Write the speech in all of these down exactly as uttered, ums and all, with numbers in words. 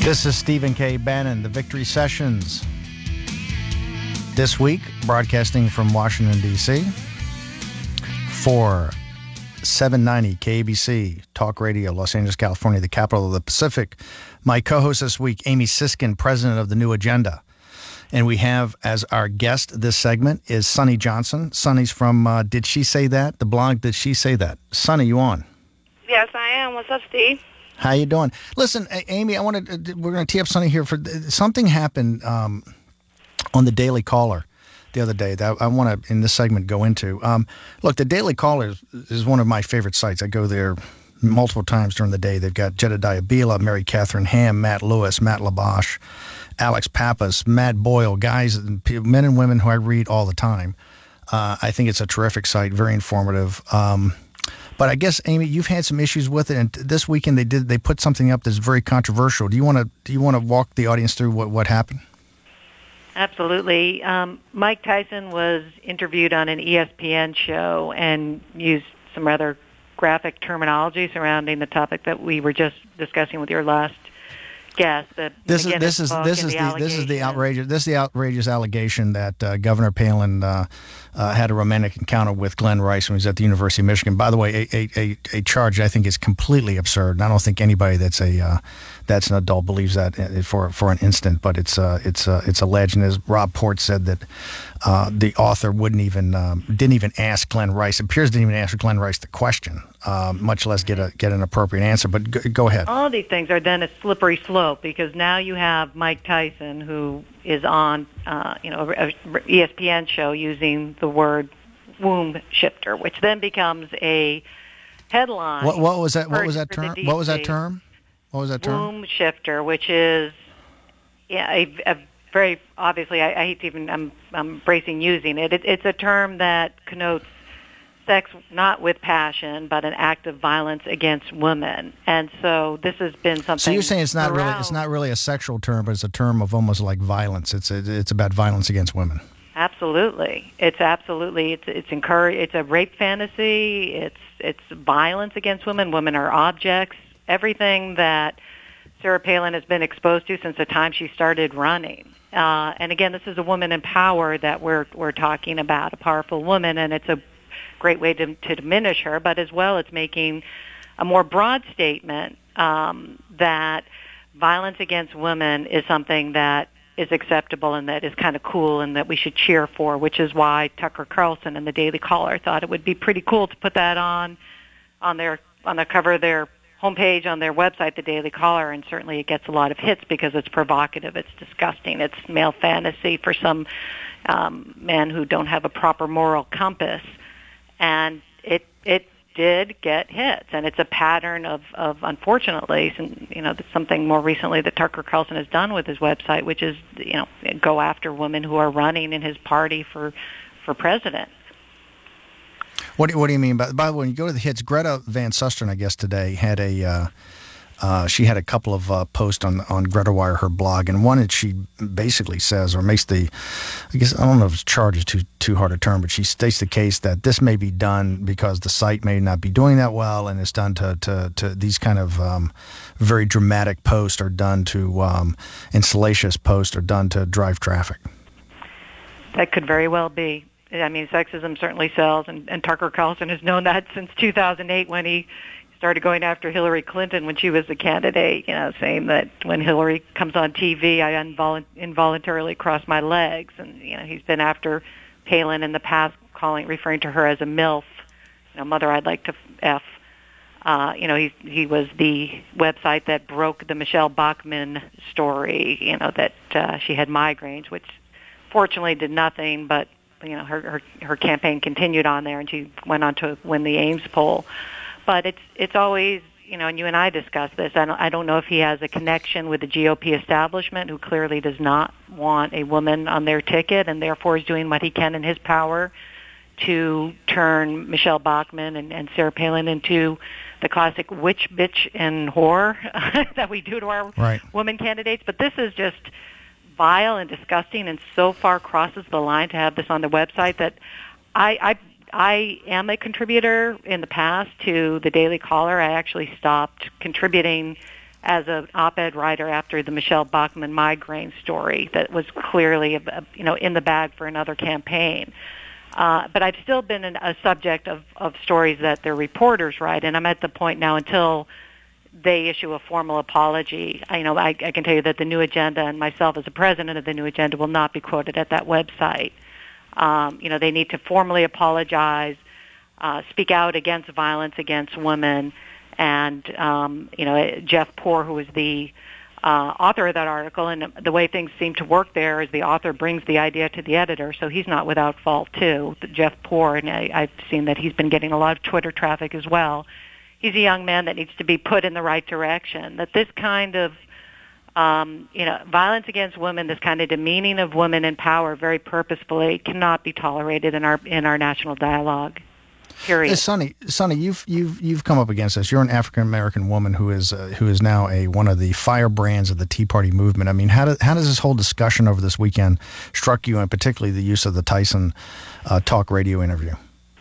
This is Stephen K. Bannon, the Victory Sessions. This week, broadcasting from Washington, D C for seven ninety K A B C Talk Radio, Los Angeles, California, the capital of the Pacific. My co-host this week, Amy Siskind, president of The New Agenda. And we have as our guest this segment is Sunny Johnson. Sunny's from uh, Did She Say That? The blog Did She Say That? Sunny, you on? Yes, I am. What's up, Steve? How you doing? Listen, Amy, I wanted to, we're going to tee up Sunny here for something happened um, on the Daily Caller the other day that I want to, in this segment, go into. Um, look, the Daily Caller is, is one of my favorite sites. I go there multiple times during the day. They've got Jedediah Bila, Mary Catherine Ham, Matt Lewis, Matt Labash, Alex Pappas, Matt Boyle, guys, men and women who I read all the time. Uh, I think it's a terrific site, very informative. Um, but I guess, Amy, you've had some issues with it, and this weekend they did they put something up that's very controversial. Do you want to do you want to walk the audience through what, what happened? Absolutely. Um, Mike Tyson was interviewed on an E S P N show and used some rather graphic terminology surrounding the topic that we were just discussing with your last guest. The this is this is this is the, the this is the outrageous this is the outrageous allegation that uh, Governor Palin uh, uh, had a romantic encounter with Glenn Rice when he was at the University of Michigan. By the way, a a, a charge I think is completely absurd. And I don't think anybody that's a uh, that's an adult believes that for for an instant. But it's uh, it's uh, it's alleged, and as Rob Port said, that uh, the author wouldn't even um, didn't even ask Glenn Rice. It appears didn't even ask Glenn Rice the question, uh, much less get a get an appropriate answer. But go, go ahead. All these things are then a slippery slope because now you have Mike Tyson who is on uh, you know a E S P N show using the word womb shifter, which then becomes a headline. What, what was that? What was that term? What was that term? What was that term? Womb shifter, which is yeah, a, a very obviously. I, I hate to even. I'm, I'm bracing using it. it. It's a term that connotes sex not with passion, but an act of violence against women. And so this has been something. So you're saying it's not around. really it's not really a sexual term, but it's a term of almost like violence. It's a, it's about violence against women. Absolutely, it's absolutely it's it's encourage. It's a rape fantasy. It's it's violence against women. Women are objects. Everything that Sarah Palin has been exposed to since the time she started running. Uh, and again, this is a woman in power that we're we're talking about, a powerful woman, and it's a great way to, to diminish her. But as well, it's making a more broad statement um, that violence against women is something that is acceptable and that is kind of cool and that we should cheer for, which is why Tucker Carlson and the Daily Caller thought it would be pretty cool to put that on on their on the cover of their homepage on their website, the Daily Caller, and certainly it gets a lot of hits because it's provocative, it's disgusting, it's male fantasy for some um, men who don't have a proper moral compass, and it it did get hits, and it's a pattern of, of unfortunately, some, you know, something more recently that Tucker Carlson has done with his website, which is, you know, go after women who are running in his party for for president. What do, what do you mean by, by the way, when you go to the hits, Greta Van Susteren, I guess, today had a, uh, uh, she had a couple of uh, posts on, on GretaWire, her blog, and one that she basically says, or makes the, I guess, I don't know if it's charge is too, too hard a term, but she states the case that this may be done because the site may not be doing that well, and it's done to, to, to these kind of um, very dramatic posts are done to, um, and salacious posts are done to drive traffic. That could very well be. I mean, sexism certainly sells, and, and Tucker Carlson has known that since two thousand eight when he started going after Hillary Clinton when she was the candidate, you know, saying that when Hillary comes on T V, I invol- involuntarily cross my legs. And, you know, he's been after Palin in the past, calling, referring to her as a MILF, you know, mother I'd like to F. Uh, you know, he he was the website that broke the Michelle Bachmann story, you know, that uh, she had migraines, which fortunately did nothing, but you know, her, her her campaign continued on there, and she went on to win the Ames poll. But it's it's always, you know, and you and I discussed this. I don't I don't know if he has a connection with the G O P establishment, who clearly does not want a woman on their ticket, and therefore is doing what he can in his power to turn Michelle Bachmann and, and Sarah Palin into the classic witch, bitch, and whore that we do to our right. women candidates. But this is just vile and disgusting, and so far crosses the line to have this on the website that I, I I am a contributor in the past to the Daily Caller. I actually stopped contributing as an op-ed writer after the Michelle Bachmann migraine story that was clearly, a, you know, in the bag for another campaign. Uh, but I've still been an, a subject of, of stories that their reporters write, and I'm at the point now until they issue a formal apology. I, you know, I, I can tell you that the New Agenda and myself as a president of the New Agenda will not be quoted at that website. Um, you know, they need to formally apologize, uh, speak out against violence against women, and, um, you know, Jeff Poore, who was the uh, author of that article, and the way things seem to work there is the author brings the idea to the editor, so he's not without fault, too, Jeff Poore, and I, I've seen that he's been getting a lot of Twitter traffic as well. He's a young man that needs to be put in the right direction, that this kind of, um, you know, violence against women, this kind of demeaning of women in power very purposefully cannot be tolerated in our in our national dialogue. Period. Hey, Sonny, Sonny, you've you've you've come up against this. You're an African American woman who is uh, who is now a one of the firebrands of the Tea Party movement. I mean, how does how does this whole discussion over this weekend struck you, and particularly the use of the Tyson uh, talk radio interview?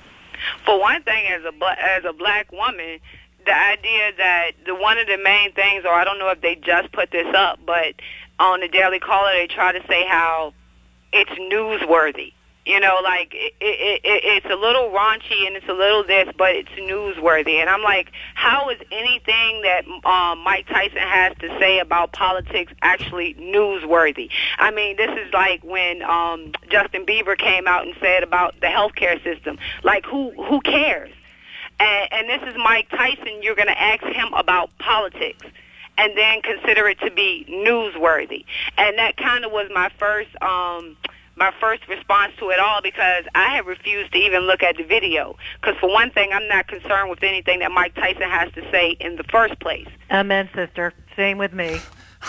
For one thing, as a bla- as a black woman, the idea that the one of the main things, or I don't know if they just put this up, but on the Daily Caller they try to say how it's newsworthy. You know, like, it, it, it, it's a little raunchy and it's a little this, but it's newsworthy. And I'm like, how is anything that um, Mike Tyson has to say about politics actually newsworthy? I mean, this is like when um, Justin Bieber came out and said about the healthcare system. Like, who who cares? And, and this is Mike Tyson. You're going to ask him about politics and then consider it to be newsworthy. And that kind of was my first... Um, my first response to it all, because I have refused to even look at the video. Because for one thing, I'm not concerned with anything that Mike Tyson has to say in the first place. Amen, sister. Same with me.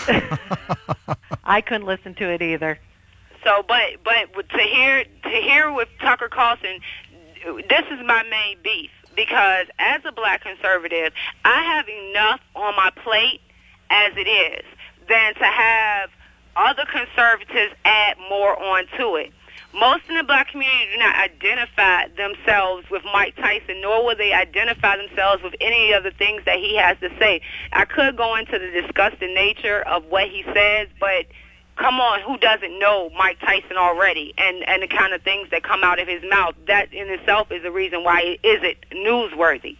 I couldn't listen to it either. So, but but to hear to hear with Tucker Carlson, this is my main beef. Because as a black conservative, I have enough on my plate as it is than to have other conservatives add more onto it. Most in the black community do not identify themselves with Mike Tyson, nor will they identify themselves with any of the things that he has to say. I could go into the disgusting nature of what he says, but come on, who doesn't know Mike Tyson already and, and the kind of things that come out of his mouth? That in itself is a reason why it isn't newsworthy.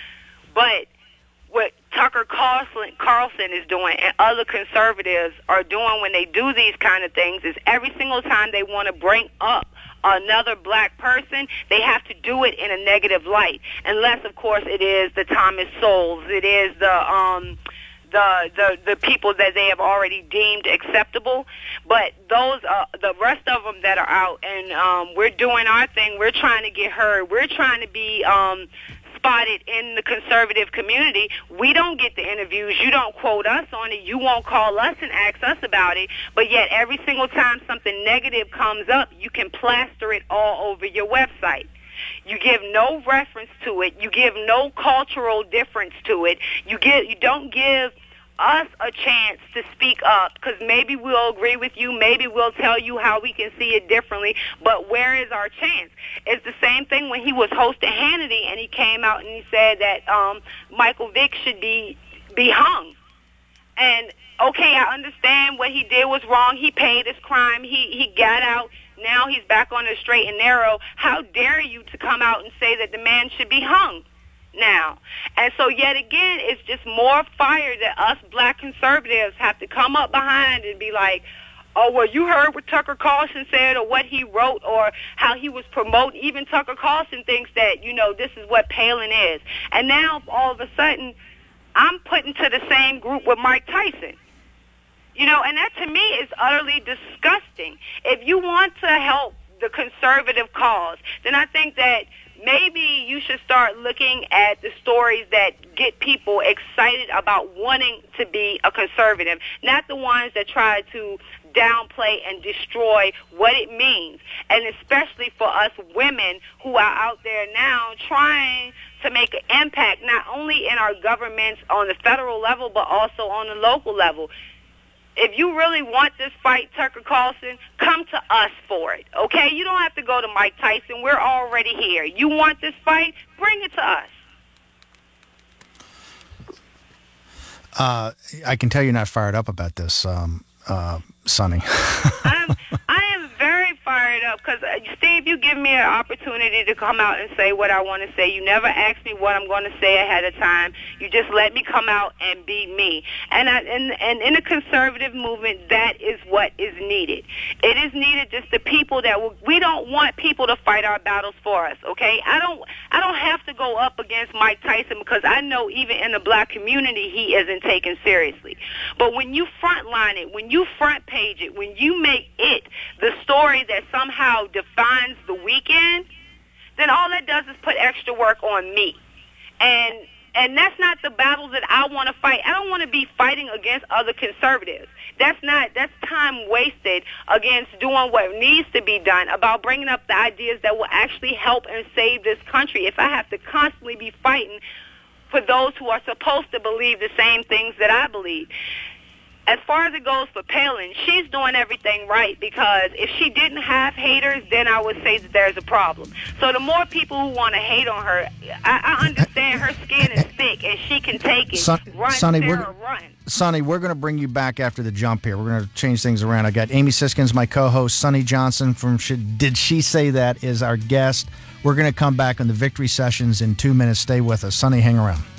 But what Tucker Carlson, Carlson is doing and other conservatives are doing when they do these kind of things is every single time they want to bring up another black person, they have to do it in a negative light. Unless, of course, it is the Thomas Sowells, it is the um, the the the people that they have already deemed acceptable. But those uh, the rest of them that are out and um, we're doing our thing, we're trying to get heard, we're trying to be um, spotted in the conservative community. We don't get the interviews. You don't quote us on it. You won't call us and ask us about it. But yet every single time something negative comes up, you can plaster it all over your website. You give no reference to it. You give no cultural difference to it. You give, you don't give us a chance to speak up, because maybe we'll agree with you, maybe we'll tell you how we can see it differently, but where is our chance? It's the same thing when he was hosting Hannity and he came out and he said that um, Michael Vick should be be hung. And, okay, I understand what he did was wrong. He paid his crime. He, he got out. Now he's back on the straight and narrow. How dare you to come out and say that the man should be hung now? And so yet again, it's just more fire that us black conservatives have to come up behind and be like, oh, well, you heard what Tucker Carlson said or what he wrote or how he was promoting. Even Tucker Carlson thinks that, you know, this is what Palin is. And now all of a sudden, I'm put into the same group with Mike Tyson. You know, and that to me is utterly disgusting. If you want to help the conservative cause, then I think that maybe you should start looking at the stories that get people excited about wanting to be a conservative, not the ones that try to downplay and destroy what it means, and especially for us women who are out there now trying to make an impact not only in our governments on the federal level but also on the local level. If you really want this fight, Tucker Carlson, come to us for it, okay? You don't have to go to Mike Tyson. We're already here. You want this fight? Bring it to us. Uh, I can tell you're not fired up about this, um, uh, Sonny. I'm, I am very fired up because, uh, Steve, you give me an opportunity to come out and say what I want to say. You never ask me what I'm going to say ahead of time. You just let me come out and be me. And, I, and, and in a conservative movement, that is what is needed. It is needed just the people that will, we don't want people to fight our battles for us, okay? I don't I don't have to go up against Mike Tyson because I know even in the black community he isn't taken seriously. But when you frontline it, when you front page it, when you make it the story that somehow defines the weekend, then all that does is put extra work on me. And and that's not the battles that I want to fight. I don't want to be fighting against other conservatives. That's not, that's time wasted against doing what needs to be done about bringing up the ideas that will actually help and save this country. If I have to constantly be fighting for those who are supposed to believe the same things that I believe. As far as it goes for Palin, she's doing everything right because if she didn't have haters, then I would say that there's a problem. So the more people who want to hate on her, I, I understand her skin is thick and she can take it. Son, run, Sonny, Sarah, we're, run. Sonny, we're going to bring you back after the jump here. We're going to change things around. I got Amy Siskins, my co-host, Sonny Johnson from Should, Did She Say That is our guest. We're going to come back on the Victory Sessions in two minutes. Stay with us. Sonny, hang around.